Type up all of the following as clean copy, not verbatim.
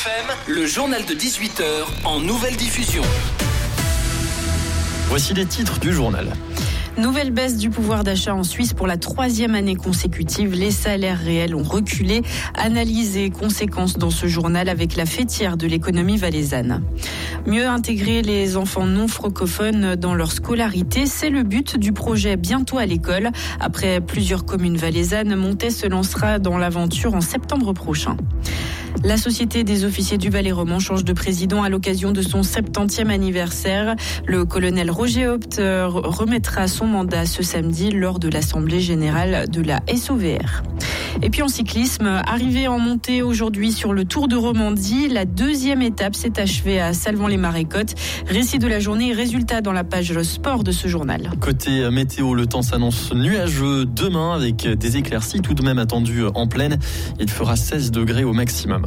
FM, le journal de 18h en nouvelle diffusion. Voici les titres du journal. Nouvelle baisse du pouvoir d'achat en Suisse pour la 3e année consécutive. Les salaires réels ont reculé. Analyse et conséquences dans ce journal avec la fêtière de l'économie valaisanne. Mieux intégrer les enfants non francophones dans leur scolarité, c'est le but du projet Bientôt à l'école. Après plusieurs communes valaisannes, Montet se lancera dans l'aventure en septembre prochain. La Société des officiers du Valais romand change de président à l'occasion de son 70e anniversaire. Le colonel Roger Haupt remettra son mandat ce samedi lors de l'Assemblée générale de la SOVR. Et puis en cyclisme, arrivé en montée aujourd'hui sur le Tour de Romandie, la 2e étape s'est achevée à Salvan-les-Marécottes. Récit de la journée et résultats dans la page sport de ce journal. Côté météo, le temps s'annonce nuageux demain avec des éclaircies tout de même attendues en pleine. Il fera 16 degrés au maximum.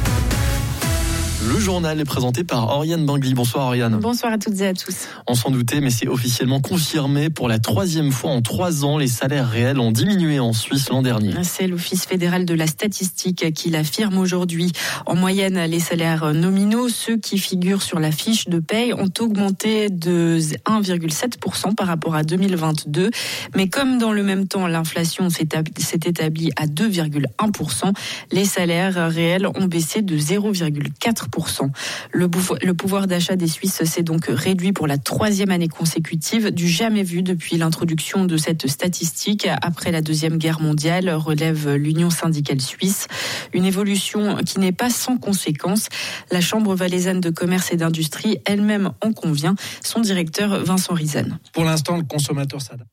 Le journal est présenté par Oriane Bangli. Bonsoir Oriane. Bonsoir à toutes et à tous. On s'en doutait, mais c'est officiellement confirmé. Pour la 3e fois en 3 ans, les salaires réels ont diminué en Suisse l'an dernier. C'est l'Office fédéral de la statistique qui l'affirme aujourd'hui. En moyenne, les salaires nominaux, ceux qui figurent sur la fiche de paye, ont augmenté de 1,7% par rapport à 2022. Mais comme dans le même temps, l'inflation s'est établie à 2,1%, les salaires réels ont baissé de 0,4%. Le pouvoir d'achat des Suisses s'est donc réduit pour la 3e année consécutive, du jamais vu depuis l'introduction de cette statistique après la Deuxième Guerre mondiale, relève l'Union syndicale suisse. Une évolution qui n'est pas sans conséquences. La Chambre valaisanne de commerce et d'industrie elle-même en convient. Son directeur Vincent Riesen. Pour l'instant, le consommateur s'adapte.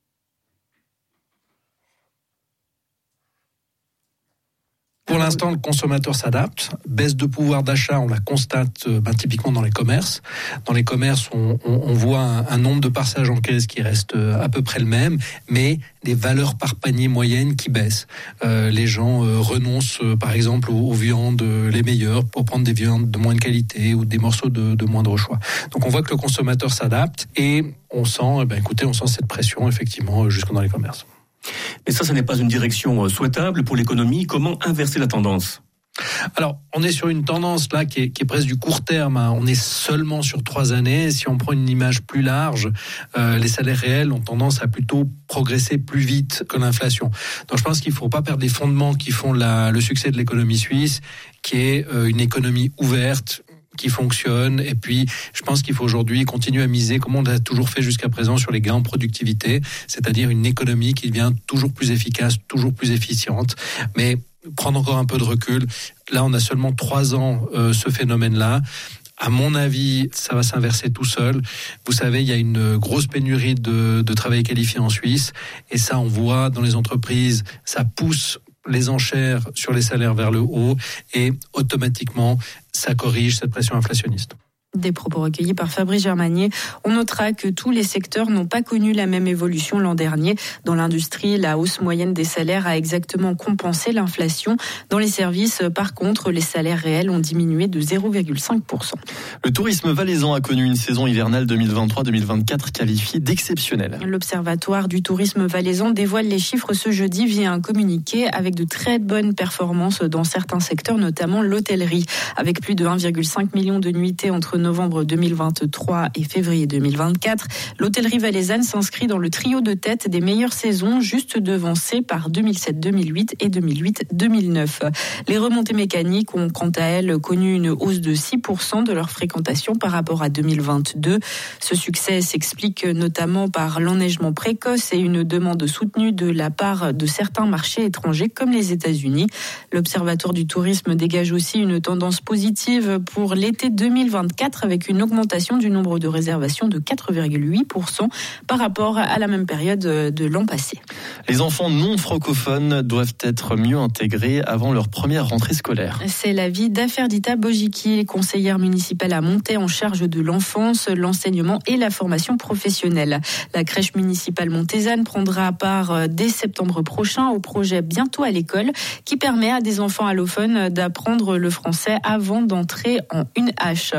Pour l'instant, le consommateur s'adapte. Baisse de pouvoir d'achat, on la constate typiquement dans les commerces. Dans les commerces, on voit un nombre de passages en caisse qui reste à peu près le même, mais des valeurs par panier moyennes qui baissent. Les gens renoncent, par exemple, aux viandes les meilleures pour prendre des viandes de moins de qualité ou des morceaux de moindre choix. Donc on voit que le consommateur s'adapte et on sent, on sent cette pression effectivement jusque dans les commerces. Mais ça n'est pas une direction souhaitable pour l'économie. Comment inverser la tendance ? Alors, on est sur une tendance là qui est presque du court terme. On est seulement sur 3 années. Si on prend une image plus large, les salaires réels ont tendance à plutôt progresser plus vite que l'inflation. Donc, je pense qu'il ne faut pas perdre les fondements qui font le succès de l'économie suisse, qui est une économie ouverte, qui fonctionne, et puis je pense qu'il faut aujourd'hui continuer à miser, comme on l'a toujours fait jusqu'à présent, sur les gains en productivité, c'est-à-dire une économie qui devient toujours plus efficace, toujours plus efficiente, mais prendre encore un peu de recul. Là, on a seulement 3 ans ce phénomène-là. À mon avis, ça va s'inverser tout seul. Vous savez, il y a une grosse pénurie de travail qualifié en Suisse, et ça, on voit dans les entreprises, ça pousse les enchères sur les salaires vers le haut et automatiquement, ça corrige cette pression inflationniste. Des propos recueillis par Fabrice Germanier. On notera que tous les secteurs n'ont pas connu la même évolution l'an dernier. Dans l'industrie, la hausse moyenne des salaires a exactement compensé l'inflation. Dans les services, par contre, les salaires réels ont diminué de 0,5%. Le tourisme valaisan a connu une saison hivernale 2023-2024 qualifiée d'exceptionnelle. L'Observatoire du tourisme valaisan dévoile les chiffres ce jeudi via un communiqué avec de très bonnes performances dans certains secteurs, notamment l'hôtellerie, avec plus de 1,5 million de nuitées entre novembre 2023 et février 2024. L'hôtellerie valaisanne s'inscrit dans le trio de tête des meilleures saisons, juste devancée par 2007-2008 et 2008-2009. Les remontées mécaniques ont quant à elles connu une hausse de 6% de leur fréquentation par rapport à 2022. Ce succès s'explique notamment par l'enneigement précoce et une demande soutenue de la part de certains marchés étrangers comme les États-Unis. L'Observatoire du tourisme dégage aussi une tendance positive pour l'été 2024 avec une augmentation du nombre de réservations de 4,8% par rapport à la même période de l'an passé. Les enfants non francophones doivent être mieux intégrés avant leur première rentrée scolaire. C'est l'avis d'Aferdita Bojiki, conseillère municipale à Montet en charge de l'enfance, l'enseignement et la formation professionnelle. La crèche municipale montaisanne prendra part dès septembre prochain au projet Bientôt à l'école qui permet à des enfants allophones d'apprendre le français avant d'entrer en 1H.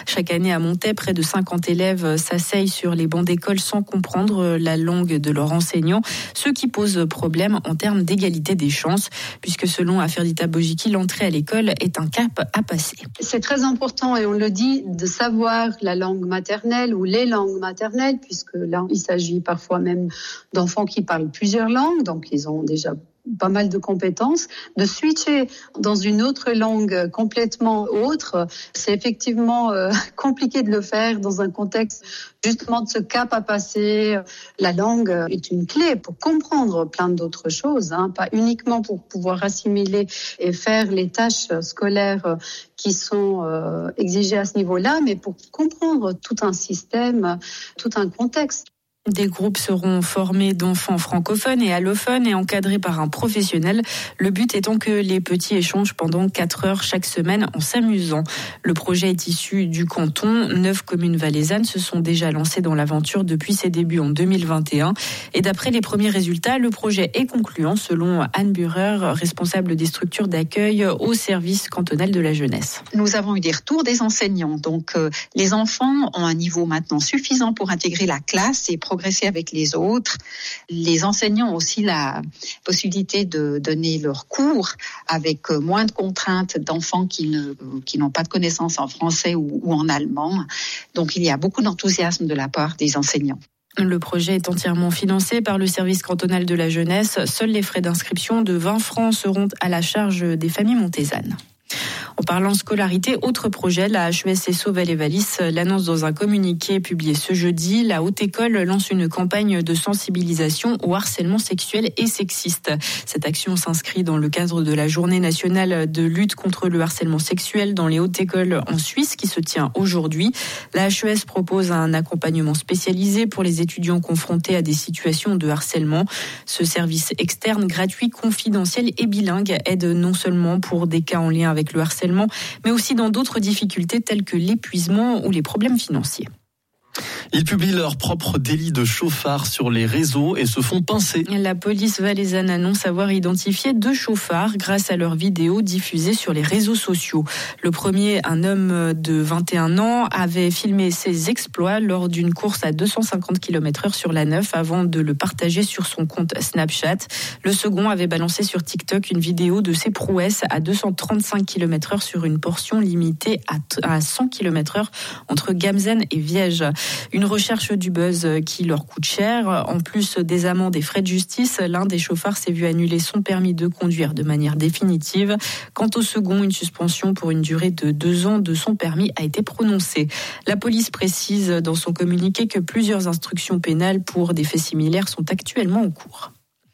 Chaque année à Montaix, près de 50 élèves s'asseyent sur les bancs d'école sans comprendre la langue de leur enseignant, ce qui pose problème en termes d'égalité des chances, puisque selon Aferdita Bojiki, l'entrée à l'école est un cap à passer. C'est très important, et on le dit, de savoir la langue maternelle ou les langues maternelles, puisque là, il s'agit parfois même d'enfants qui parlent plusieurs langues, donc ils ont déjà pas mal de compétences. De switcher dans une autre langue complètement autre, c'est effectivement compliqué de le faire dans un contexte justement de ce cap à passer. La langue est une clé pour comprendre plein d'autres choses, pas uniquement pour pouvoir assimiler et faire les tâches scolaires qui sont exigées à ce niveau-là, mais pour comprendre tout un système, tout un contexte. Des groupes seront formés d'enfants francophones et allophones et encadrés par un professionnel. Le but étant que les petits échangent pendant 4 heures chaque semaine en s'amusant. Le projet est issu du canton. 9 communes valaisannes se sont déjà lancées dans l'aventure depuis ses débuts en 2021. Et d'après les premiers résultats, le projet est concluant selon Anne Burer, responsable des structures d'accueil au service cantonal de la jeunesse. Nous avons eu des retours des enseignants. Donc les enfants ont un niveau maintenant suffisant pour intégrer la classe et progresser avec les autres. Les enseignants ont aussi la possibilité de donner leurs cours avec moins de contraintes d'enfants qui n'ont pas de connaissances en français ou en allemand. Donc il y a beaucoup d'enthousiasme de la part des enseignants. Le projet est entièrement financé par le service cantonal de la jeunesse. Seuls les frais d'inscription de 20 francs seront à la charge des familles montaisannes. En parlant scolarité, autre projet, la HESSO Valais-Wallis l'annonce dans un communiqué publié ce jeudi. La Haute École lance une campagne de sensibilisation au harcèlement sexuel et sexiste. Cette action s'inscrit dans le cadre de la Journée nationale de lutte contre le harcèlement sexuel dans les hautes écoles en Suisse qui se tient aujourd'hui. La HES propose un accompagnement spécialisé pour les étudiants confrontés à des situations de harcèlement. Ce service externe, gratuit, confidentiel et bilingue aide non seulement pour des cas en lien avec le harcèlement, mais aussi dans d'autres difficultés telles que l'épuisement ou les problèmes financiers. Ils publient leur propre délit de chauffard sur les réseaux et se font pincer. La police valaisanne annonce avoir identifié 2 chauffards grâce à leurs vidéos diffusées sur les réseaux sociaux. Le premier, un homme de 21 ans, avait filmé ses exploits lors d'une course à 250 km/h sur la 9 avant de le partager sur son compte Snapchat. Le second avait balancé sur TikTok une vidéo de ses prouesses à 235 km/h sur une portion limitée à 100 km/h entre Gamzen et Viège. Une recherche du buzz qui leur coûte cher. En plus des amendes et frais de justice, l'un des chauffards s'est vu annuler son permis de conduire de manière définitive. Quant au second, une suspension pour une durée de 2 ans de son permis a été prononcée. La police précise dans son communiqué que plusieurs instructions pénales pour des faits similaires sont actuellement en cours.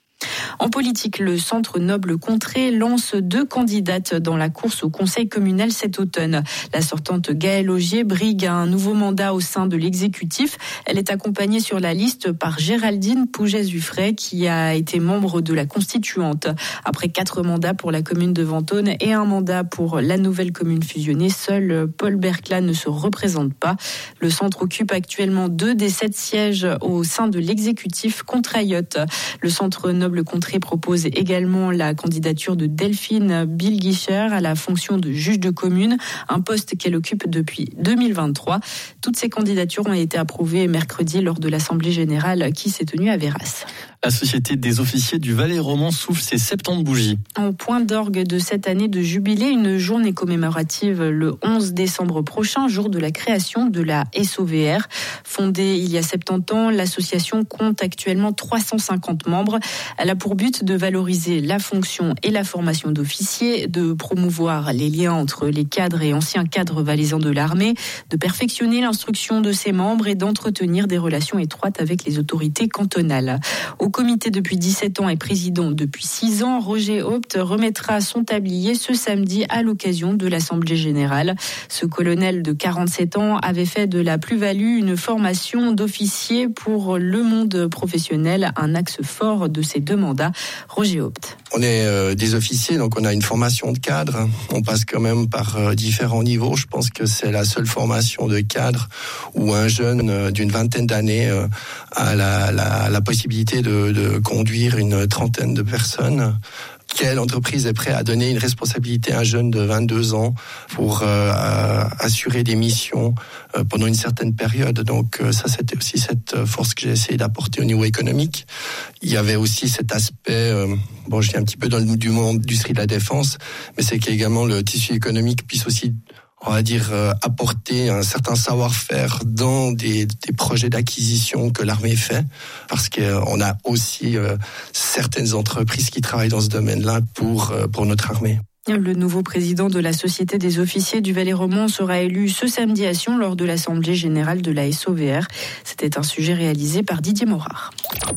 En politique, le Centre Noble Contrée lance 2 candidates dans la course au conseil communal cet automne. La sortante Gaëlle Augier brigue un nouveau mandat au sein de l'exécutif. Elle est accompagnée sur la liste par Géraldine Pougès-Dufray, qui a été membre de la constituante. Après 4 mandats pour la commune de Ventône et un mandat pour la nouvelle commune fusionnée, seul Paul Bercla ne se représente pas. Le centre occupe actuellement 2 des 7 sièges au sein de l'exécutif contre Ayotte. Le Centre Noble Contrée propose également la candidature de Delphine Bilguicher à la fonction de juge de commune, un poste qu'elle occupe depuis 2023. Toutes ces candidatures ont été approuvées mercredi lors de l'Assemblée générale qui s'est tenue à Véras. La Société des officiers du Valais roman souffle ses 70 bougies. En point d'orgue de cette année de jubilé, une journée commémorative le 11 décembre prochain, jour de la création de la SOVR. Fondée il y a 70 ans, l'association compte actuellement 350 membres. Elle a pour but de valoriser la fonction et la formation d'officiers, de promouvoir les liens entre les cadres et anciens cadres valaisans de l'armée, de perfectionner l'instruction de ses membres et d'entretenir des relations étroites avec les autorités cantonales. Au comité depuis 17 ans et président depuis 6 ans, Roger Haupt remettra son tablier ce samedi à l'occasion de l'Assemblée générale. Ce colonel de 47 ans avait fait de la plus-value une formation d'officier pour le monde professionnel, un axe fort de ses 2 mandats. Roger Haupt. On est des officiers, donc on a une formation de cadre. On passe quand même par différents niveaux. Je pense que c'est la seule formation de cadre où un jeune d'une vingtaine d'années a la possibilité de conduire une trentaine de personnes. Quelle entreprise est prête à donner une responsabilité à un jeune de 22 ans pour assurer des missions pendant une certaine période. Donc ça, c'était aussi cette force que j'ai essayé d'apporter au niveau économique. Il y avait aussi cet aspect, je dis un petit peu du monde industrie de la défense, mais c'est qu'également le tissu économique puisse aussi, on va dire, apporter un certain savoir-faire dans des projets d'acquisition que l'armée fait, parce qu'on a aussi certaines entreprises qui travaillent dans ce domaine-là pour notre armée. Le nouveau président de la Société des officiers du Valais-Romand sera élu ce samedi à Sion lors de l'Assemblée générale de la SOVR. C'était un sujet réalisé par Didier Morard.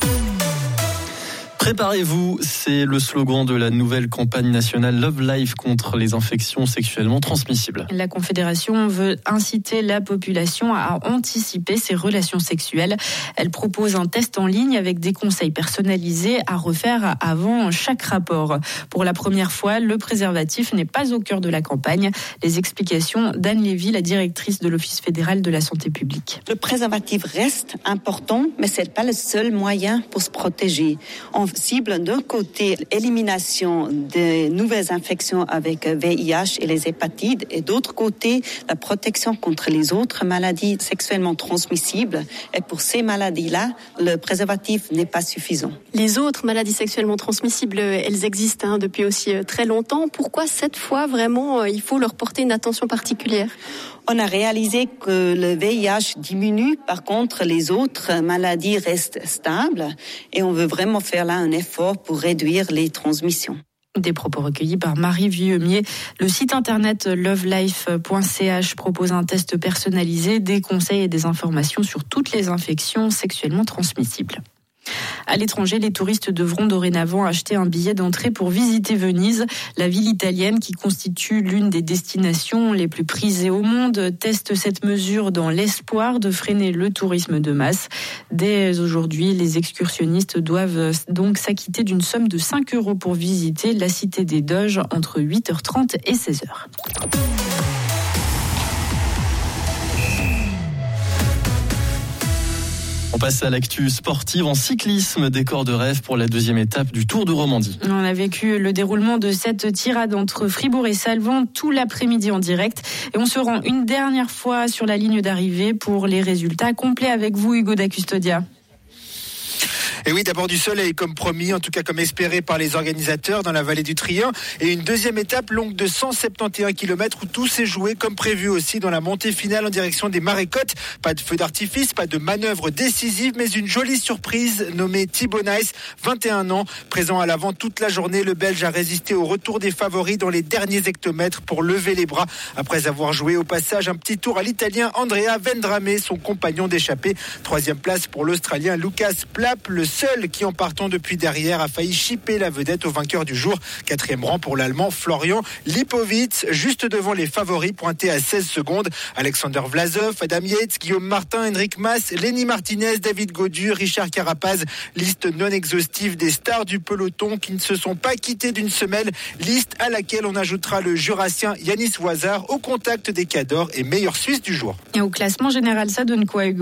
Préparez-vous, c'est le slogan de la nouvelle campagne nationale Love Life contre les infections sexuellement transmissibles. La Confédération veut inciter la population à anticiper ses relations sexuelles. Elle propose un test en ligne avec des conseils personnalisés à refaire avant chaque rapport. Pour la première fois, le préservatif n'est pas au cœur de la campagne. Les explications d'Anne Lévy, la directrice de l'Office fédéral de la santé publique. Le préservatif reste important, mais ce n'est pas le seul moyen pour se protéger. On cible d'un côté l'élimination des nouvelles infections avec VIH et les hépatites et d'autre côté la protection contre les autres maladies sexuellement transmissibles. Et pour ces maladies-là, le préservatif n'est pas suffisant. Les autres maladies sexuellement transmissibles, elles existent depuis aussi très longtemps. Pourquoi cette fois vraiment il faut leur porter une attention particulière ? On a réalisé que le VIH diminue, par contre les autres maladies restent stables et on veut vraiment faire là un effort pour réduire les transmissions. Des propos recueillis par Marie Vuillemier. Le site internet lovelife.ch propose un test personnalisé, des conseils et des informations sur toutes les infections sexuellement transmissibles. À l'étranger, les touristes devront dorénavant acheter un billet d'entrée pour visiter Venise. La ville italienne, qui constitue l'une des destinations les plus prisées au monde, teste cette mesure dans l'espoir de freiner le tourisme de masse. Dès aujourd'hui, les excursionnistes doivent donc s'acquitter d'une somme de 5 € pour visiter la cité des Doges entre 8h30 et 16h. On passe à l'actu sportive en cyclisme, décor de rêve pour la deuxième étape du Tour de Romandie. On a vécu le déroulement de cette tirade entre Fribourg et Salvan tout l'après-midi en direct. Et on se rend une dernière fois sur la ligne d'arrivée pour les résultats complets avec vous, Hugo da Custodia. Et oui, d'abord du soleil comme promis, en tout cas comme espéré par les organisateurs dans la vallée du Trien. Et une deuxième étape longue de 171 km où tout s'est joué comme prévu aussi dans la montée finale en direction des Marécottes. Pas de feu d'artifice, pas de manœuvre décisive, mais une jolie surprise nommée Thibaut Nice, 21 ans. Présent à l'avant toute la journée, le Belge a résisté au retour des favoris dans les derniers hectomètres pour lever les bras. Après avoir joué au passage un petit tour à l'Italien Andrea Vendrame, son compagnon d'échappée. Troisième place pour l'Australien Lucas Plapp, le seul qui en partant depuis derrière a failli chipper la vedette au vainqueur du jour. Quatrième rang pour l'Allemand Florian Lipovitz, juste devant les favoris pointés à 16 secondes. Alexander Vlasov, Adam Yates, Guillaume Martin, Henrik Mas, Lenny Martinez, David Gaudu, Richard Carapaz. Liste non exhaustive des stars du peloton qui ne se sont pas quittés d'une semelle. Liste à laquelle on ajoutera le Jurassien Yanis Voisard au contact des cadors et meilleur Suisse du jour. Et au classement général, ça donne quoi, Hugo ?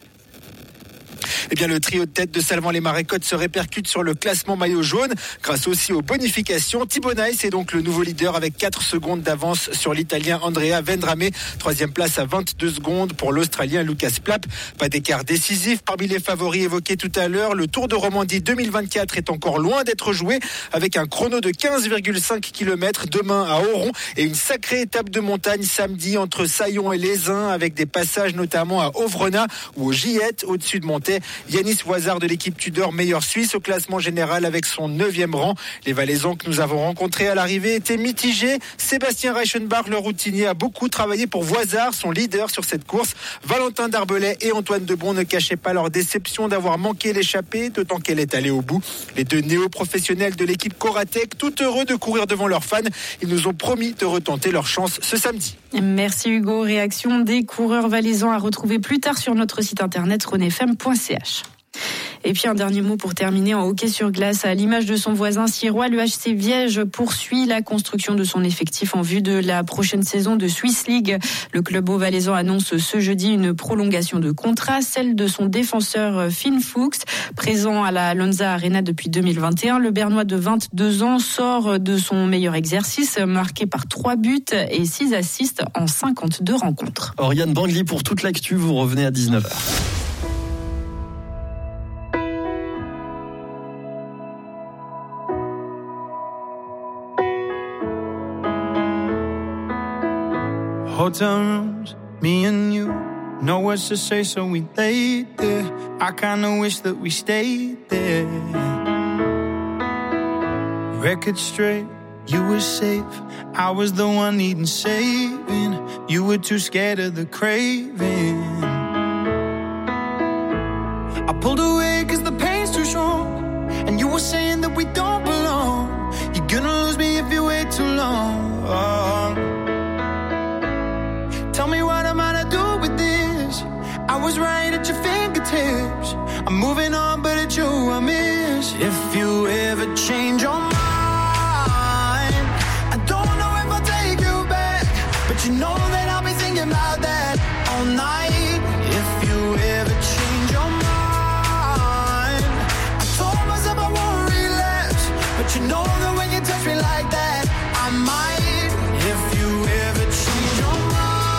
Eh bien, le trio de tête de Salvan-les-Marécottes se répercute sur le classement maillot jaune grâce aussi aux bonifications. Thibaut Nice est donc le nouveau leader avec 4 secondes d'avance sur l'Italien Andrea Vendrame. Troisième place à 22 secondes pour l'Australien Lucas Plapp. Pas d'écart décisif parmi les favoris évoqués tout à l'heure. Le Tour de Romandie 2024 est encore loin d'être joué avec un chrono de 15,5 km demain à Oron et une sacrée étape de montagne samedi entre Saillon et Lézin avec des passages notamment à Ovrena ou au Gillette au-dessus de Montaix. Yanis Voisard de l'équipe Tudor, meilleur Suisse au classement général avec son 9e rang. Les Valaisans que nous avons rencontrés à l'arrivée étaient mitigés. Sébastien Reichenbach, le routinier, a beaucoup travaillé pour Voisard, son leader sur cette course. Valentin Darbelay et Antoine Debon ne cachaient pas leur déception d'avoir manqué l'échappée, d'autant qu'elle est allée au bout. Les deux néo-professionnels de l'équipe Coratec, tout heureux de courir devant leurs fans, ils nous ont promis de retenter leur chance ce samedi. Merci Hugo. Réaction des coureurs valaisans à retrouver plus tard sur notre site internet renefm.ch. Et puis un dernier mot pour terminer en hockey sur glace. À l'image de son voisin sirois, le HC Viège poursuit la construction de son effectif en vue de la prochaine saison de Swiss League. Le club valaisan annonce ce jeudi une prolongation de contrat, celle de son défenseur Finn Fuchs, présent à la Lonza Arena depuis 2021. Le Bernois de 22 ans sort de son meilleur exercice, marqué par 3 buts et 6 assists en 52 rencontres. Oriane Bangli pour toute l'actu, vous revenez à 19h. Hotel rooms, me and you, know what to say, so we laid there. I kinda wish that we stayed there. Record straight, you were safe. I was the one needing saving. You were too scared of the craving. I pulled away cause the pain's too strong. And you were saying that we don't belong. You're gonna lose me if you wait too long. Tell me what am I to do with this? I was right at your fingertips. I'm moving on, but it's you I miss. If you ever change your mind, I don't know if I'll take you back, but you know that I'll be thinking about that all night. If you ever change your mind, I told myself I won't relapse, but you know that when you touch me like that, I might. If you ever change your mind,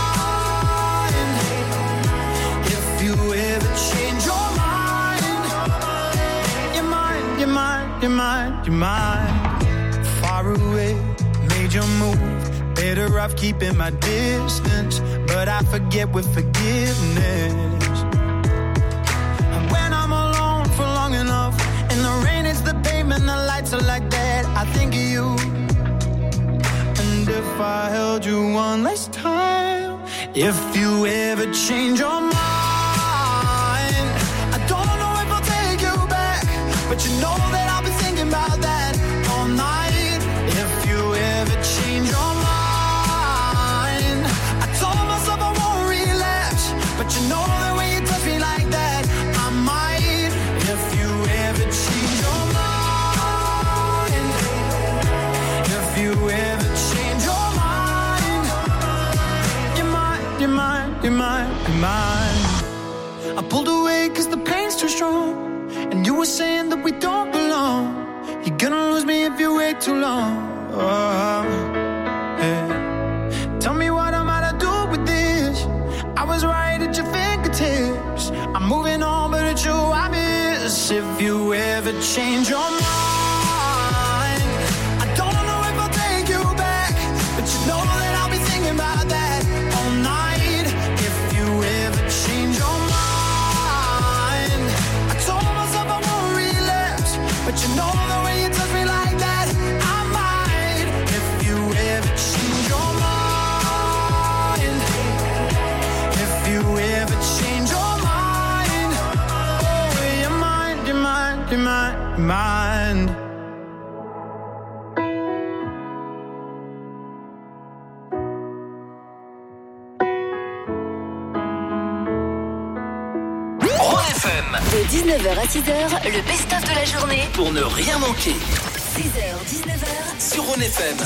you ever change your mind, you're mine. Far away, made your move. Better off keeping my distance, but I forget with forgiveness. And when I'm alone for long enough, and the rain hits the pavement, the lights are like that, I think of you. And if I held you one last time, if you ever change your mind, but you know that I'll be thinking about that all night. If you ever change your mind, I told myself I won't relapse, but you know that when you touch me like that, I might. If you ever change your mind, if you ever change your mind, you're mine. I pulled away cause the pain's too strong. And you were saying that we don't belong. You're gonna lose me if you wait too long. Yeah. Tell me what am I to do with this? I was right at your fingertips. I'm moving on, but it's you I miss. If you ever change your mind, I don't know if I'll take you back, but you know that I'll be thinking about that all night. If you ever change your mind, but you know that when you touch me like that, I might. If you ever change your mind, if you ever change your mind, oh, you're mine. De 19h à 6h, le best-of de la journée. Pour ne rien manquer. 6h, 19h. Sur Rhône FM.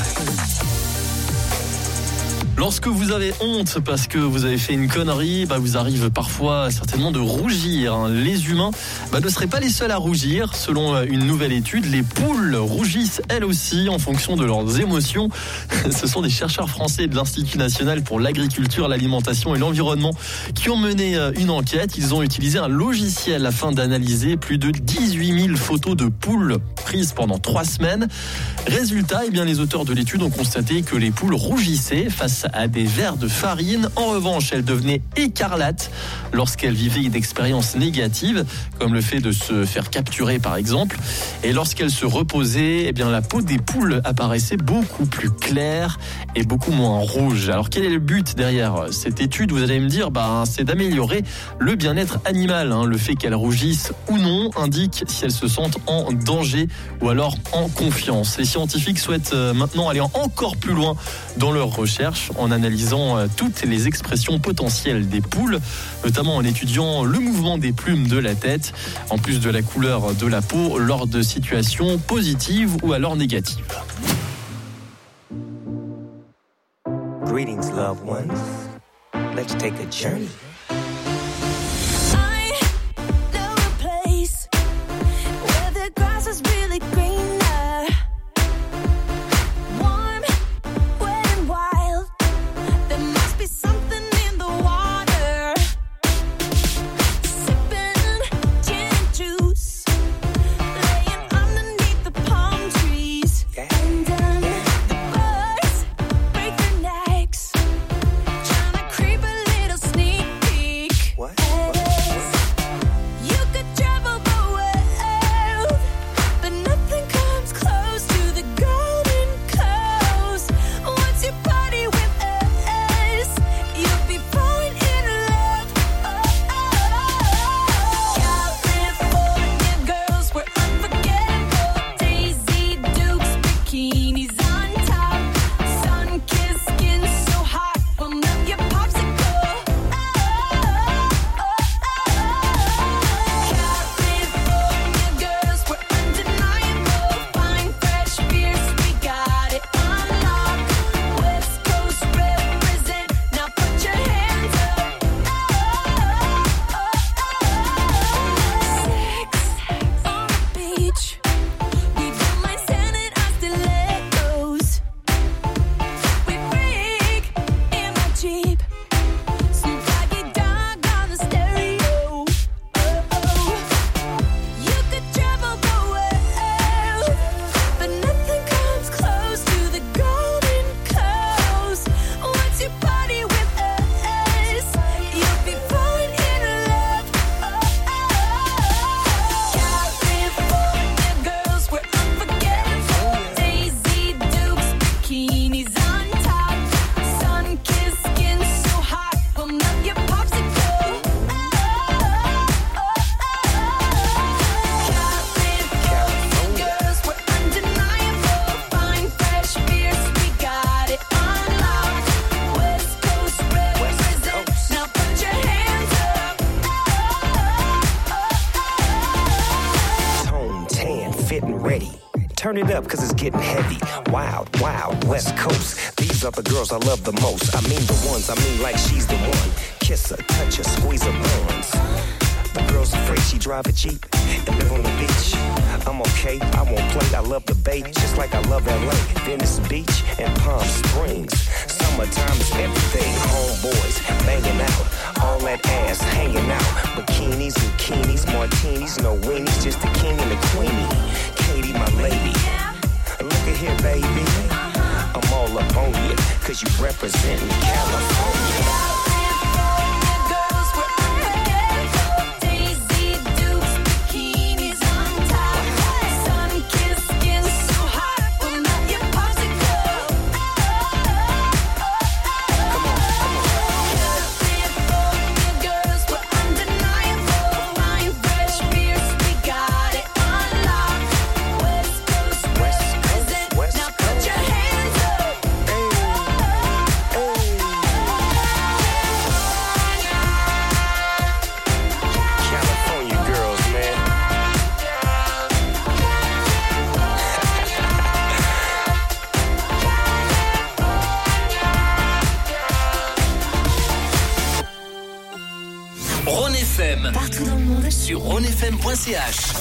Lorsque vous avez honte parce que vous avez fait une connerie, vous arrive parfois certainement de rougir. Les humains ne seraient pas les seuls à rougir. Selon une nouvelle étude, les poules rougissent elles aussi en fonction de leurs émotions. Ce sont des chercheurs français de l'Institut national pour l'agriculture, l'alimentation et l'environnement qui ont mené une enquête. Ils ont utilisé un logiciel afin d'analyser plus de 18 000 photos de poules prises pendant 3 semaines. Résultat, les auteurs de l'étude ont constaté que les poules rougissaient face à des verres de farine. En revanche, elles devenaient écarlates lorsqu'elles vivaient une expérience négative, comme le fait de se faire capturer par exemple. Et lorsqu'elles se reposaient, la peau des poules apparaissait beaucoup plus claire et beaucoup moins rouge. Alors quel est le but derrière cette étude? Vous allez me dire, c'est d'améliorer le bien-être animal. Le fait qu'elles rougissent ou non indique si elles se sentent en danger ou alors en confiance. Les scientifiques souhaitent maintenant aller encore plus loin dans leurs recherches en analysant toutes les expressions potentielles des poules, notamment en étudiant le mouvement des plumes de la tête, en plus de la couleur de la peau, lors de situations positives ou alors négatives. Greetings, loved ones. Let's take a journey. Turn it up, cause it's getting heavy. Wild, wild, West Coast. These are the girls I love the most. I mean the ones, I mean like she's the one. Kiss her, touch her, squeeze her buns. The girl's afraid she drive a Jeep and live on the beach. I'm okay, I won't play, I love the bay, just like I love LA, Venice Beach, and Palm Springs. Summertime is everything, homeboys banging out, all that ass hanging out. Bikinis, bikinis, martinis, no weenies, just the king and the queenie. Katie, my lady, look at here, baby. I'm all up on you, cause you representing California. Partout dans le monde sur ronefm.ch.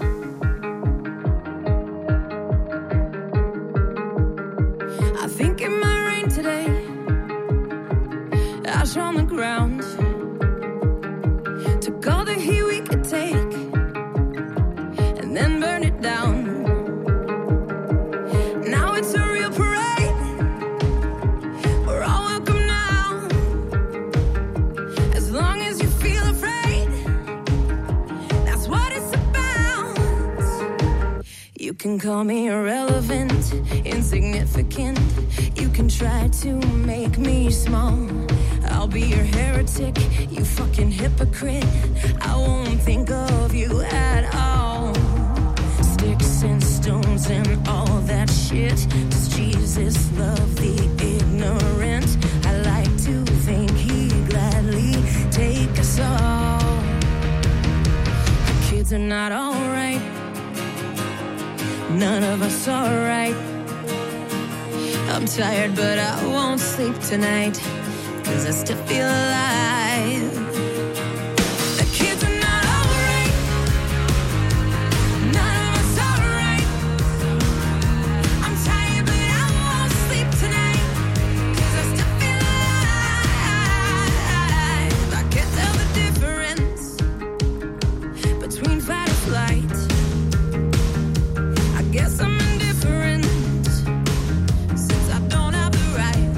I think it might rain today. Ash on the ground. Took all the heat we could take and then burn it down. Now it's a real parade. We're all welcome now. As long as you feel afraid. What it's about. You can call me irrelevant, insignificant. You can try to make me small. I'll be your heretic, you fucking hypocrite. I won't think of you at all. Sticks and stones and all that shit. Does Jesus love the ignorant? are not alright. None of us are right. I'm tired, but I won't sleep tonight, 'cause I still feel alive. The kids are not alright. None of us are right. I'm tired, but I won't sleep tonight, 'cause I still feel alive. I can't tell the difference between fight or flight. I guess I'm indifferent, since I don't have the right.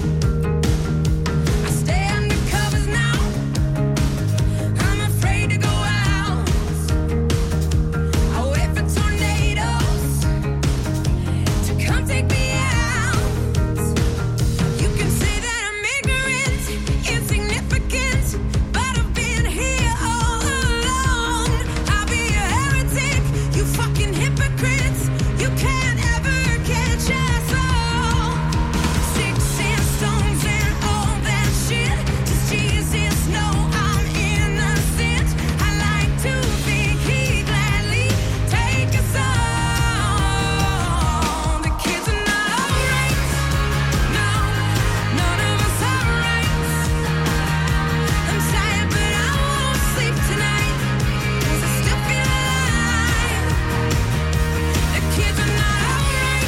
I stay under covers now. I'm afraid to go out. I wait for tornadoes to come take me out. You can say that I'm ignorant, insignificant, but I've been here all along. I'll be a heretic, you fucking hypocrites. You can't ever catch us all. Sticks and stones and all that shit. Does Jesus know I'm innocent? I like to think he'd gladly take us all. The kids are not alright. No, none of us are right. I'm tired, but I won't sleep tonight, 'cause I still feel alive. The kids are not alright.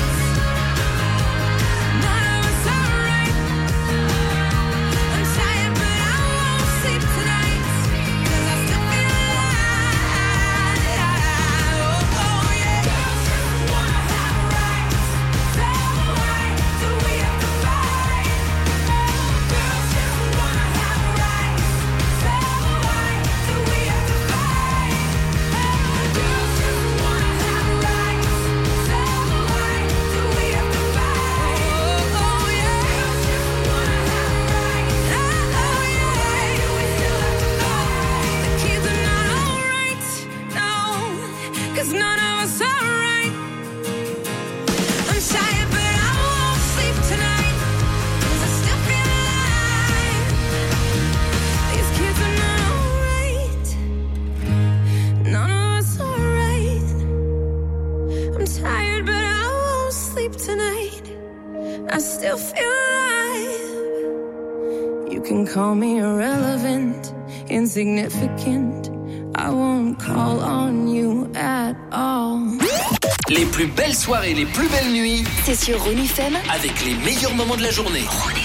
None of us are right. I'm tired, but I won't sleep tonight, 'cause I still feel alive. Oh yeah. Girls just wanna have rights. So why do we have to fight? Girls just wanna have rights. So why do we have to fight? Girls just wanna have rights. So why do we have to fight? Oh yeah. Girls just wanna have rights. Oh yeah. We still have to fight. The kids are not alright. No, 'cause none of us are right. I'm tired, but I won't sleep tonight, 'cause I still feel alive. These kids are not alright. None of us are right. I'm tired, but I won't sleep tonight. I still feel alive. You can call me irrelevant, insignificant. I won't call on you at all. Les plus belles soirées, les plus belles nuits, C'est sur Rouge FM. avec les meilleurs moments de la journée.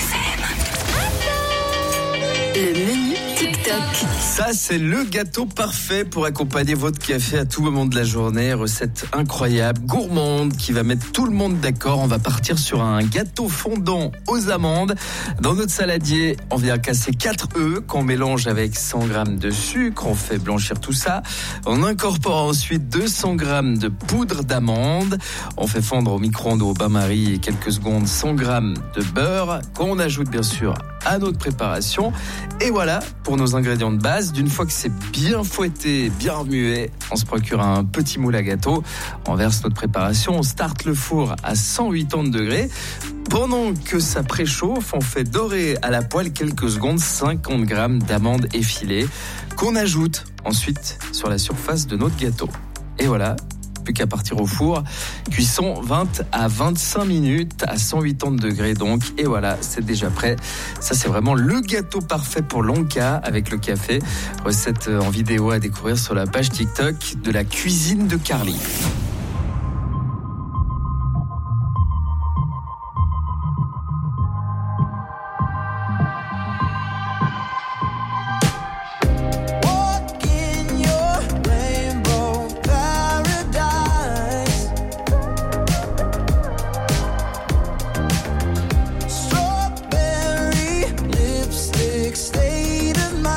Le menu TikTok. Ça, c'est le gâteau parfait pour accompagner votre café à tout moment de la journée. Recette incroyable, gourmande, qui va mettre tout le monde d'accord. On va partir sur un gâteau fondant aux amandes. Dans notre saladier, on vient casser 4 œufs qu'on mélange avec 100 grammes de sucre. On fait blanchir tout ça. On incorpore ensuite 200 grammes de poudre d'amande. On fait fondre au micro-ondes au bain-marie et quelques secondes 100 grammes de beurre qu'on ajoute bien sûr à notre préparation. Et voilà pour nos ingrédients de base. D'une fois que c'est bien fouetté, bien remué, on se procure un petit moule à gâteau. On verse notre préparation, on starte le four à 180 degrés. Pendant que ça préchauffe, on fait dorer à la poêle quelques secondes 50 grammes d'amandes effilées qu'on ajoute ensuite sur la surface de notre gâteau. Et voilà, plus qu'à partir au four. Cuisson 20 à 25 minutes à 180 degrés donc. Et voilà, c'est déjà prêt. Ça, c'est vraiment le gâteau parfait pour l'Onca avec le café. Recette en vidéo à découvrir sur la page TikTok de la cuisine de Carly.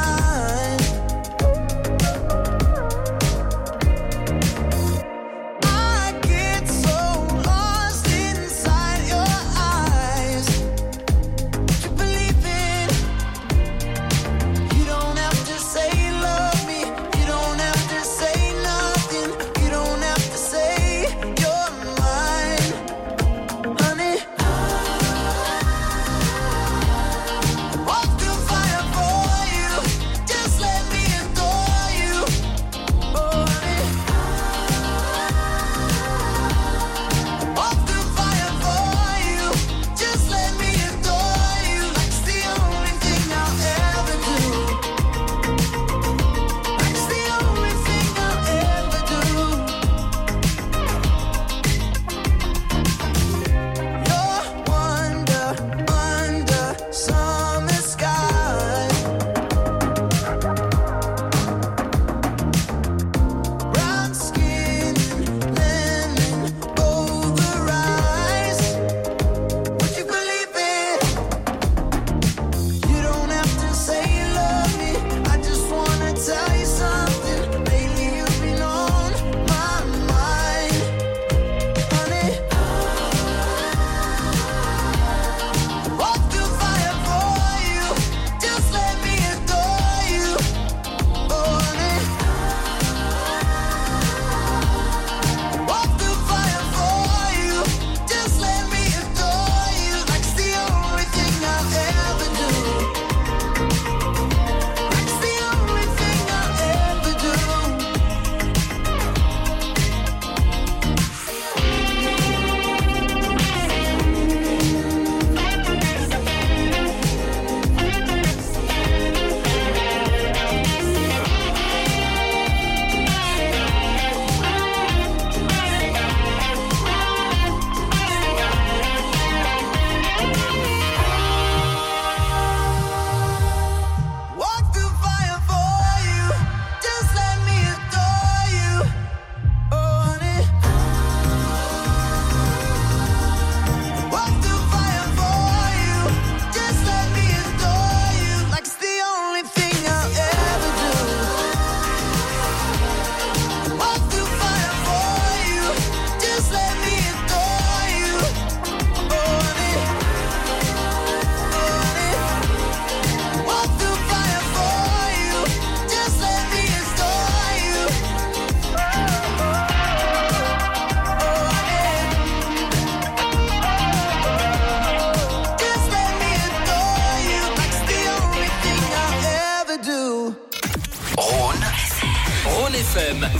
I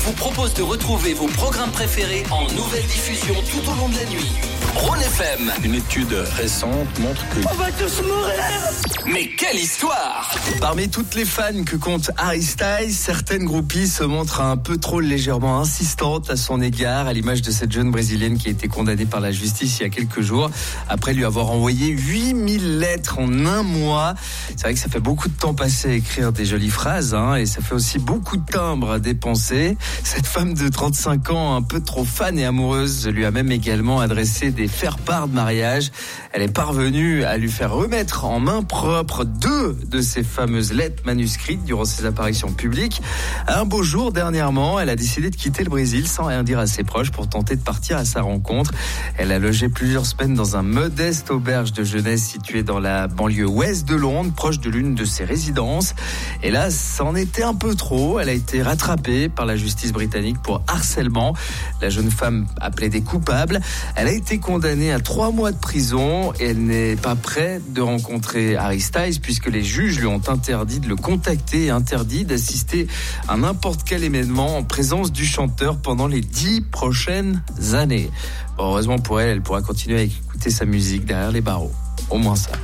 vous propose de retrouver vos programmes préférés en nouvelle diffusion tout au long de la nuit. Rhône FM. Une étude récente montre que... On va tous mourir. Mais quelle histoire! Parmi toutes les fans que compte Harry Styles, certaines groupies se montrent un peu trop légèrement insistantes à son égard, à l'image de cette jeune brésilienne qui a été condamnée par la justice il y a quelques jours, après lui avoir envoyé 8000 lettres en un mois. C'est vrai que ça fait beaucoup de temps passé à écrire des jolies phrases, et ça fait aussi beaucoup de timbres à dépenser. Cette femme de 35 ans, un peu trop fan et amoureuse, lui a même également adressé des faire-part de mariage. Elle est parvenue à lui faire remettre en main propre 2 de ces fameuses lettres manuscrites durant ses apparitions publiques. Un beau jour, dernièrement, elle a décidé de quitter le Brésil sans rien dire à ses proches pour tenter de partir à sa rencontre. Elle a logé plusieurs semaines dans un modeste auberge de jeunesse située dans la banlieue ouest de Londres, proche de l'une de ses résidences. Et là, c'en était un peu trop. Elle a été rattrapée par la justice britannique pour harcèlement. La jeune femme a plaidé coupable. Elle a été condamnée à 3 mois de prison et elle n'est pas prête de rencontrer Harry Styles puisque les juges lui ont interdit de le contacter et interdit d'assister à n'importe quel événement en présence du chanteur pendant les 10 prochaines années. Bon, heureusement pour elle, elle pourra continuer à écouter sa musique derrière les barreaux. Au moins ça.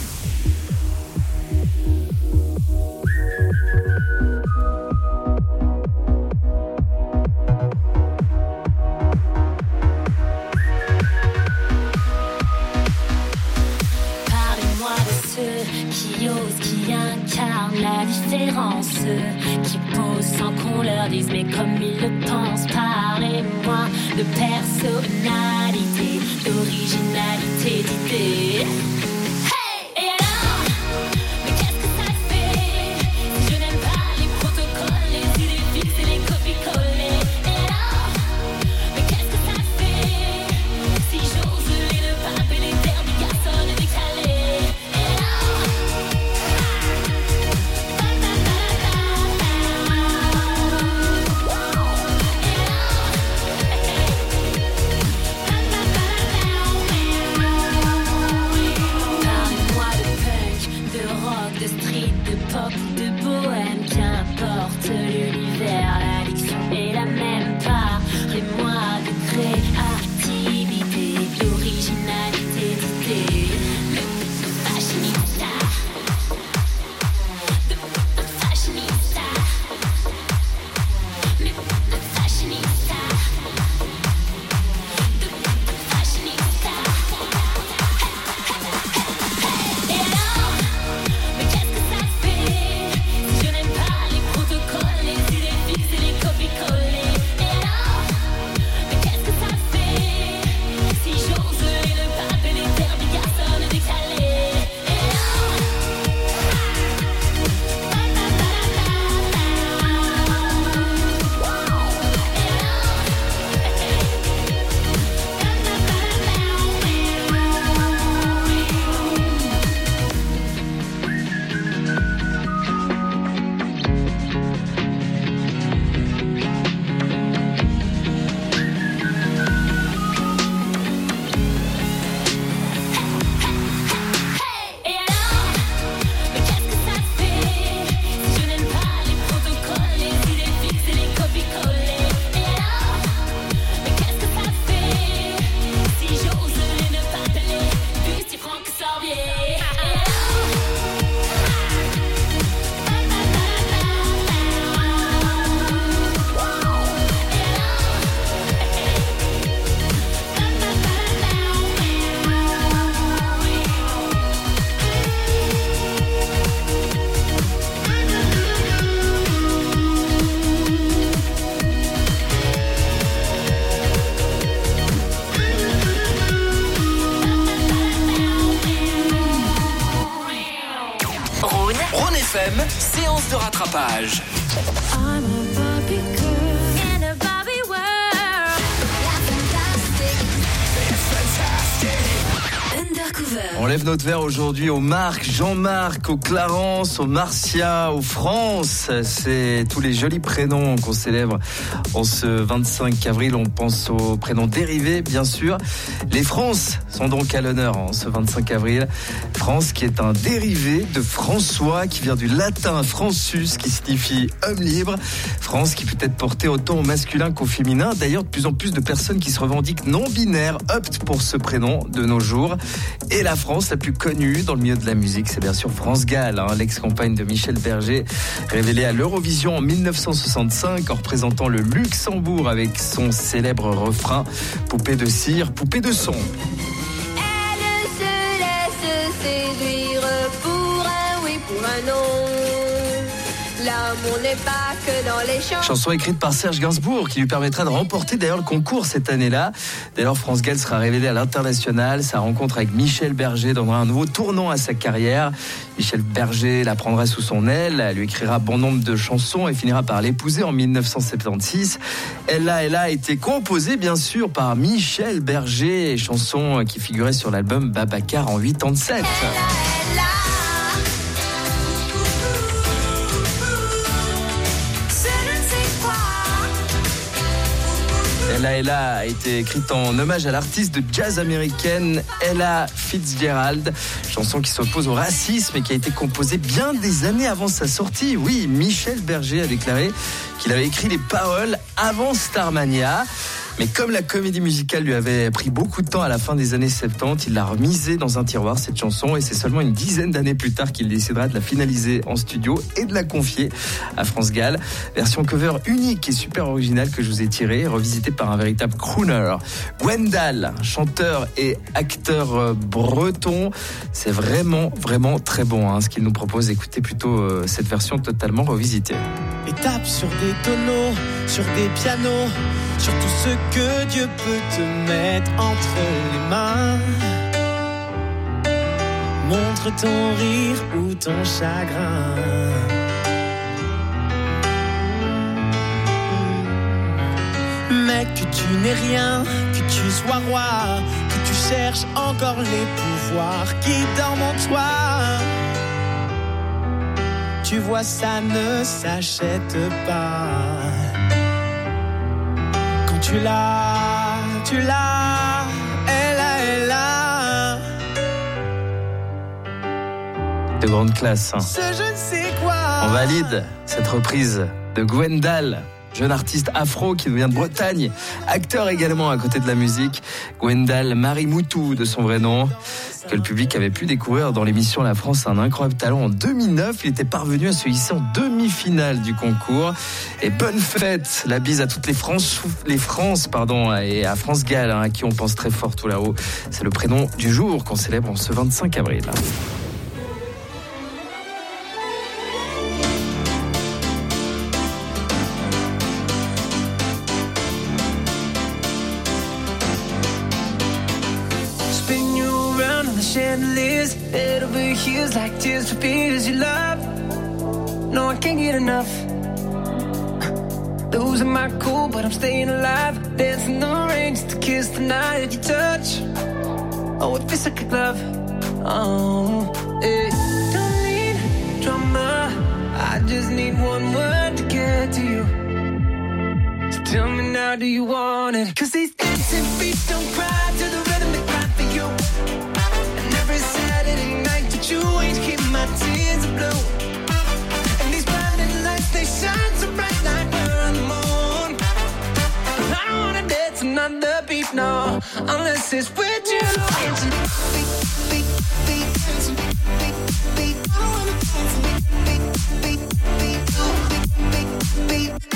Qui osent, qui incarnent la différence, qui posent sans qu'on leur dise mais comme ils le pensent. Parlez-moi de personnalité, d'originalité, d'idée. FM, séance de rattrapage. Undercover. On lève notre verre aujourd'hui aux Marc, Jean-Marc, aux Clarence, aux Marcia, aux France. C'est tous les jolis prénoms qu'on célèbre en ce 25 avril. On pense aux prénoms dérivés, bien sûr. Les France sont donc à l'honneur en ce 25 avril. France qui est un dérivé de François, qui vient du latin Francis, qui signifie homme libre. France qui peut être portée autant au masculin qu'au féminin. D'ailleurs, de plus en plus de personnes qui se revendiquent non-binaires optent pour ce prénom de nos jours. Et la France la plus connue dans le milieu de la musique, c'est bien sûr France Gall, l'ex-compagne de Michel Berger, révélée à l'Eurovision en 1965 en représentant le Luxembourg avec son célèbre refrain « Poupée de cire, poupée de son ». Elle se laisse séduire pour un oui, pour un non. L'amour n'est pas que dans les champs. Chanson écrite par Serge Gainsbourg qui lui permettra de remporter d'ailleurs le concours cette année-là. D'ailleurs, France Gall sera révélée à l'international. Sa rencontre avec Michel Berger donnera un nouveau tournant à sa carrière. Michel Berger la prendra sous son aile, elle lui écrira bon nombre de chansons et finira par l'épouser en 1976. Elle a été composée bien sûr par Michel Berger, chanson qui figurait sur l'album Babacar en 87. Ella a été écrite en hommage à l'artiste de jazz américaine Ella Fitzgerald, chanson qui s'oppose au racisme et qui a été composée bien des années avant sa sortie. Oui, Michel Berger a déclaré qu'il avait écrit les paroles avant Starmania. Mais comme la comédie musicale lui avait pris beaucoup de temps à la fin des années 70, il l'a remisée dans un tiroir, cette chanson, et c'est seulement une dizaine d'années plus tard qu'il décidera de la finaliser en studio et de la confier à France Gall. Version cover unique et super originale que je vous ai tirée, revisitée par un véritable crooner. Gwendal, chanteur et acteur breton, c'est vraiment très bon ce qu'il nous propose. Écoutez plutôt cette version totalement revisitée. Étape sur des tonneaux, sur des pianos, sur tout ce que Dieu peut te mettre entre les mains. Montre ton rire ou ton chagrin. Mais que tu n'aies rien, que tu sois roi, que tu cherches encore les pouvoirs qui dorment en toi. Tu vois, ça ne s'achète pas. Quand tu l'as, elle a. De grande classe. Ce je ne sais quoi. On valide cette reprise de Gwendal, jeune artiste afro qui nous vient de Bretagne, acteur également à côté de la musique. Gwendal Marie Moutou de son vrai nom, que le public avait pu découvrir dans l'émission La France a un incroyable talent en 2009. Il était parvenu à se hisser en demi-finale du concours. Et bonne fête, la bise à toutes les France et à France Gall, à qui on pense très fort tout là-haut. C'est le prénom du jour qu'on célèbre en ce 25 avril. Chandeliers, head over heels like tears for fears you love. No, I can't get enough. Losing my cool, but I'm staying alive. Dancing the rain just to kiss the night you touch. Oh, it feels like a glove. Oh, hey. Don't need drama. I just need one word to get to you. So tell me now, do you want it? 'Cause these dancing feet don't cry to the rhythm they cry for you. Every Saturday night that you ain't keep my tears blue. And these blinding lights, they shine so bright like we're on the moon. I don't wanna dance another beat, no, unless it's with you. Beat, beat, beat, beat, beat, beat. I don't wanna dance beat, beat, beat, beat, beat, beat, beat.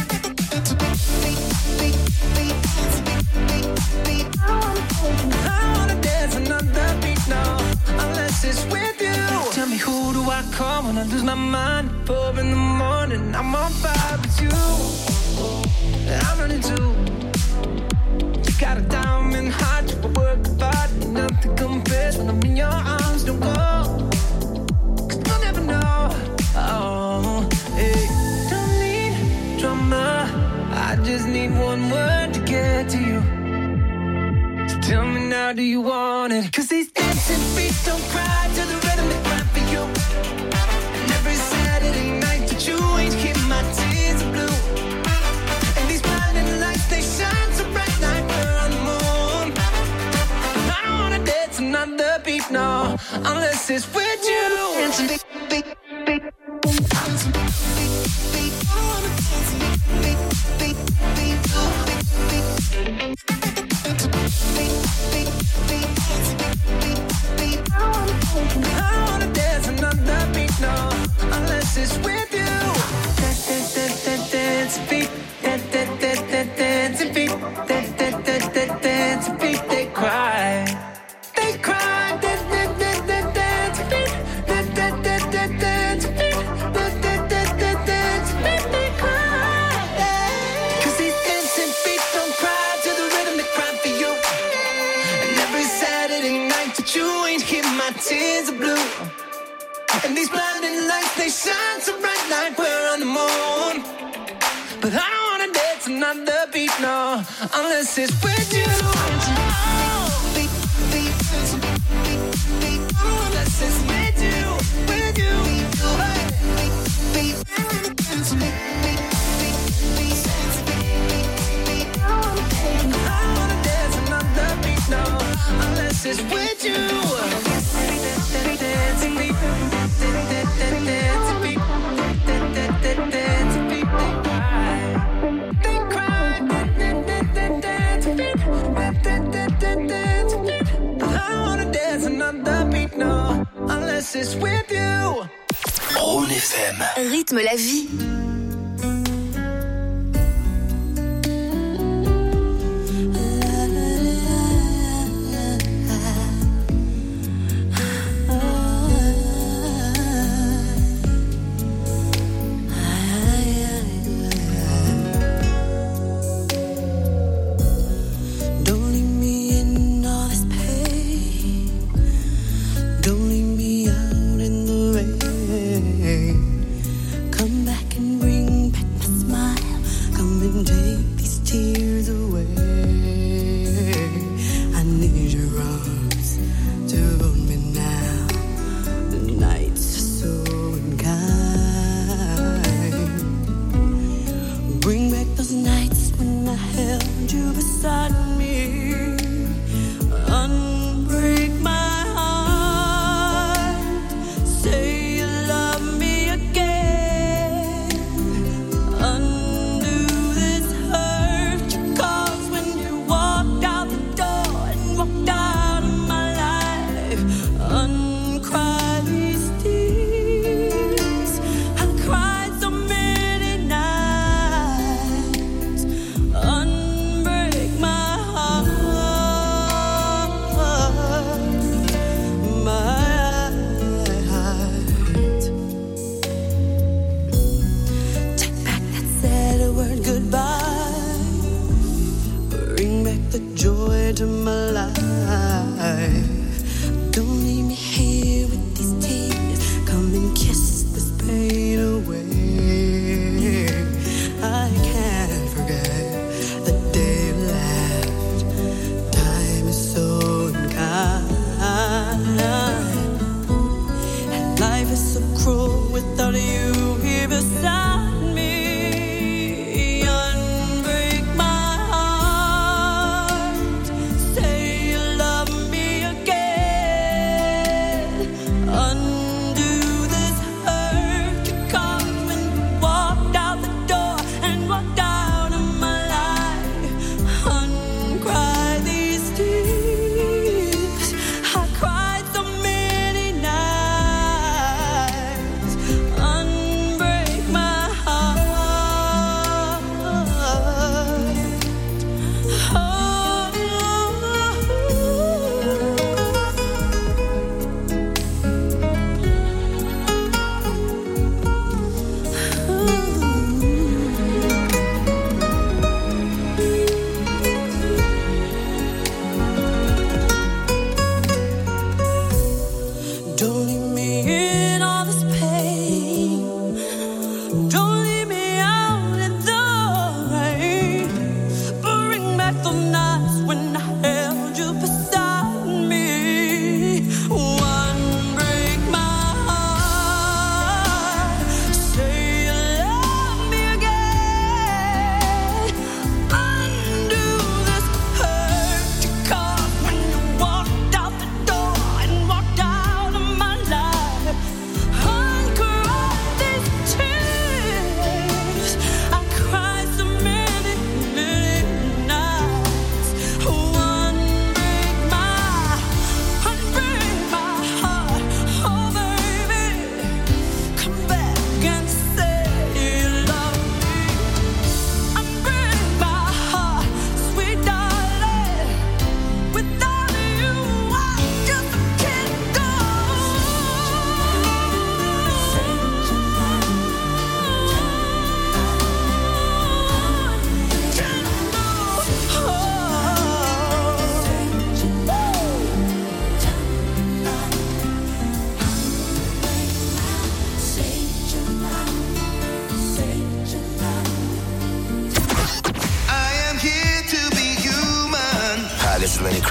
I don't wanna dance another beat, no, unless it's with you. Tell me, who do I call when I lose my mind? 4 in the morning, I'm on fire with you. I'm running too. You got a diamond heart, you work hard, nothing compares when I'm in your arms. Don't go, 'cause you'll never know. Oh, hey. Don't need drama, I just need one word to get to you. So tell me now, do you want it? 'Cause these dancing feet don't cry to the rhythm they cry for you. And every Saturday night that you ain't keep my tears blue. And these blinding lights, they shine so bright like we're on the moon. I don't wanna dance another beat, no, unless it's with you. Dancing beat, beat, beat. Dancing beat, beat, beat. I wanna dance beat, beat, beat, beat, I wanna dance another beat, no, unless it's with you. Dance beat, dance beat, dance beat. They cry, they cry. Dance beat, dance beat, dance beat. They cry. 'Cause these dancing feet don't cry to the rhythm they cry for you. And every Saturday night that you ain't keep my tears are blue. And these blinding lights, they shine so bright like we're on the moon. But I don't wanna dance another beat, no, unless it's with you. Beat, beat, beat, beat, unless it's with you, with you. Beat, beat, I wanna dance another beat, no, unless it's with you. It's with you. Rhône FM. Rythme la vie. Come back and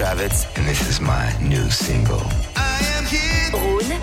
Kravitz, and this is my new single. Rhône.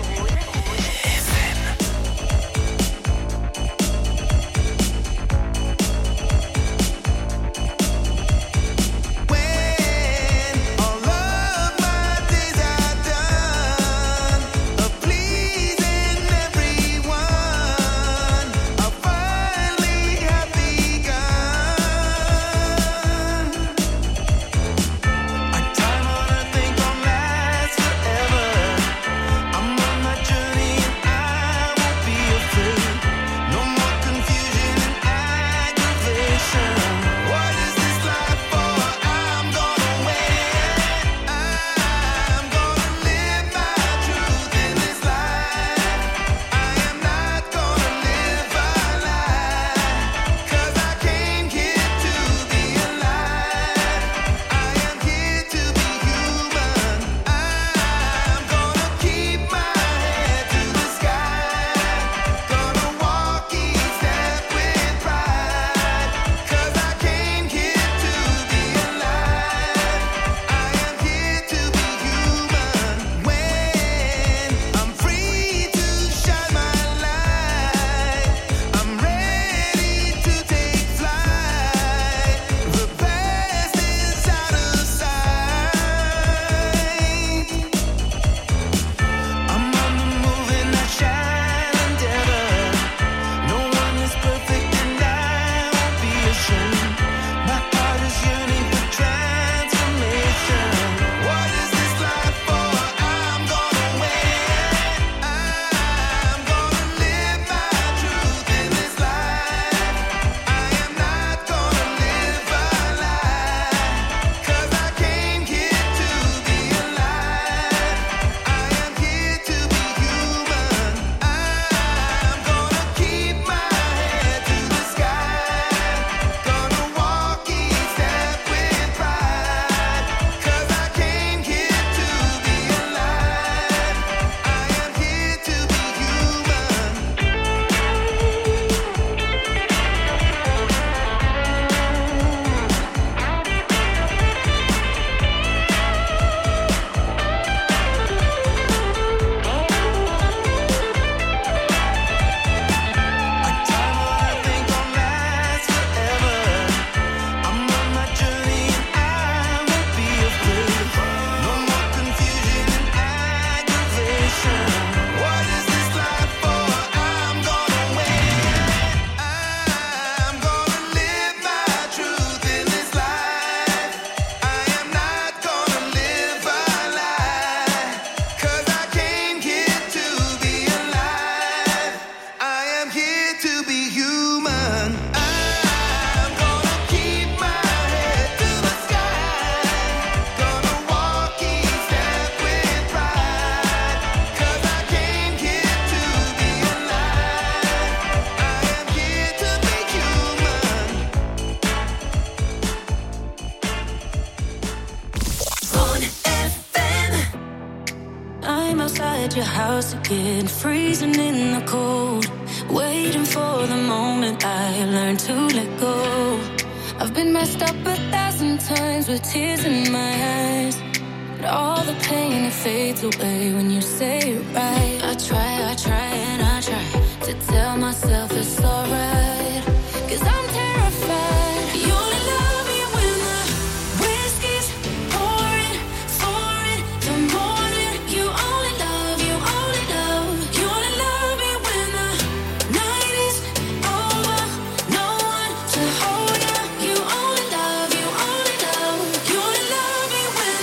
at your house again, freezing in the cold, waiting for the moment I learn to let go. I've been messed up 1,000 times with tears in my eyes, but all the pain, it fades away when you say it right. I try and I try to tell myself it's alright, 'cause I'm terrified. You only love me when the whiskey's pouring, pouring the morning. You only love, you only love. You only love me when the night is over, no one to hold you. You only love, you only love. You only love me when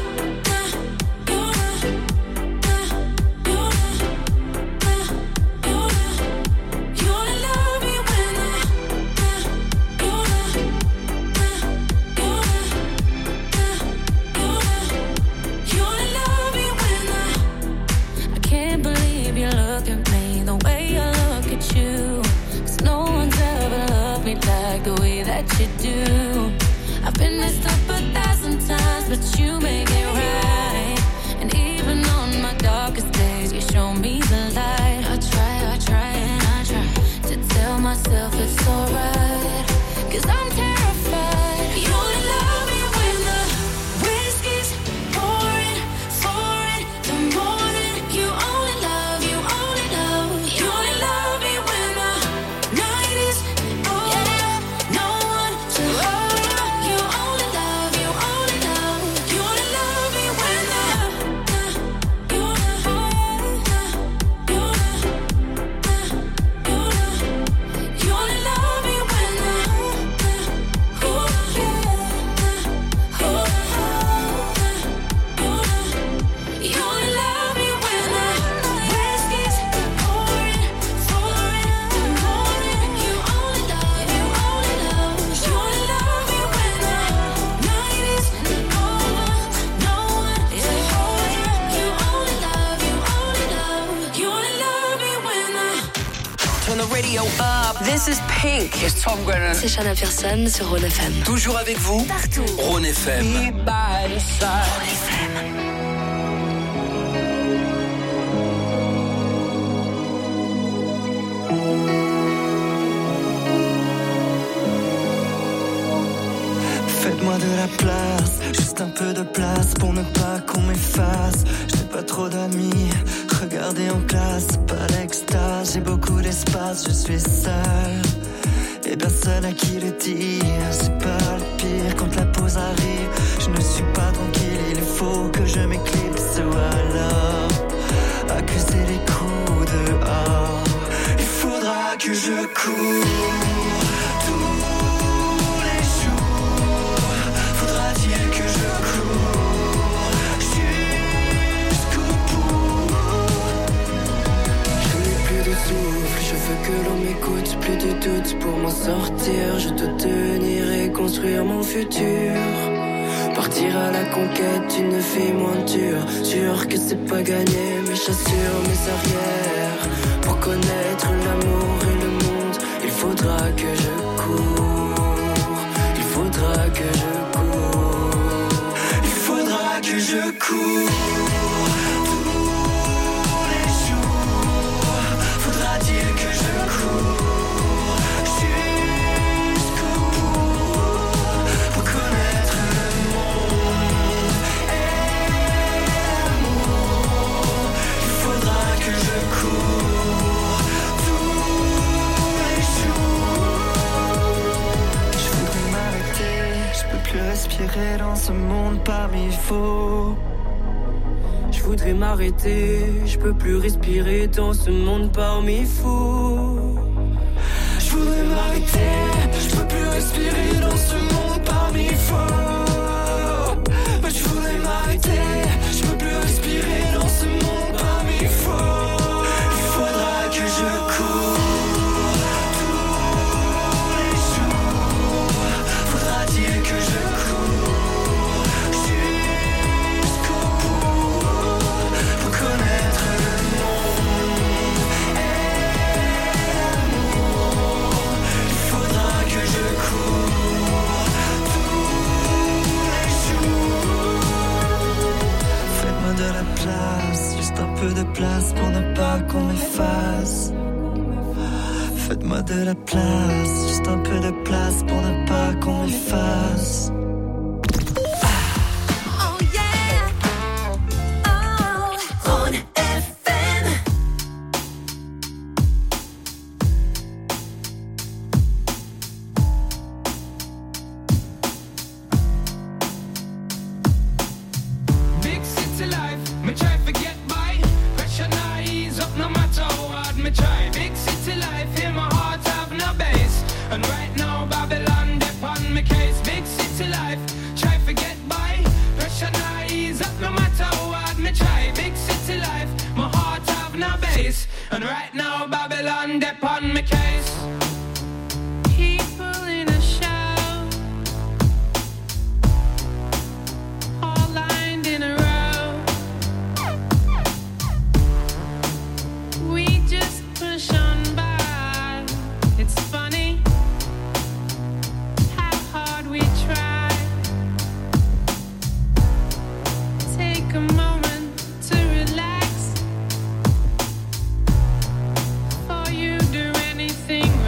the way that you do. I've been messed up 1,000 times, but you make it right. And even on my darkest days, you show me the light. I try and I try to tell myself it's alright, 'cause I'm terrified. You only love me when the whiskey's radio up. This is Pink. It's Tom Grennan. C'est Shana Pearson sur Rhône FM. Toujours avec vous. Partout. Rhône FM. Rhône FM. Faites-moi de la place, juste un peu de place pour ne pas qu'on m'efface. Je n'ai pas trop d'amis, regardez en classe, pas l'extase. J'ai beaucoup d'espace, je suis seul et personne à qui le dire. C'est pas le pire quand la pause arrive. Je ne suis pas tranquille, il faut que je m'éclipse ou alors accuser les coups dehors. Il faudra que je cours. Je veux que l'on m'écoute, plus de doute pour m'en sortir. Je dois tenir et construire mon futur. Partir à la conquête d'une vie moins dure. Sûr que c'est pas gagné, mes chassures, mes arrières. Pour connaître l'amour et le monde, il faudra que je cours. Il faudra que je cours. Il faudra que je cours. Respirer dans ce monde parmi faux. Je voudrais m'arrêter, je peux plus respirer dans ce monde parmi fous. Je voudrais m'arrêter, je peux plus respirer dans ce monde parmi faux. Je voudrais m'arrêter, je peux plus respirer dans ce monde parmi faux. Il faudra que je cours. De la place, juste un peu de place pour ne pas qu'on m'efface. Faites-moi de la place, juste un peu de place pour ne pas qu'on m'efface. Anything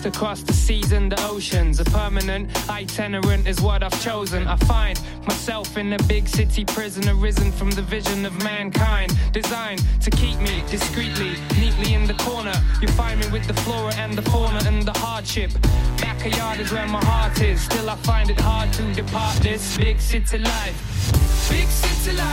Coast across the seas and the oceans. A permanent itinerant is what I've chosen. I find myself in a big city prison, arisen from the vision of mankind, designed to keep me discreetly, neatly in the corner. You find me with the flora and the fauna and the hardship. Backyard is where my heart is. Still I find it hard to depart this big city life. Big city life.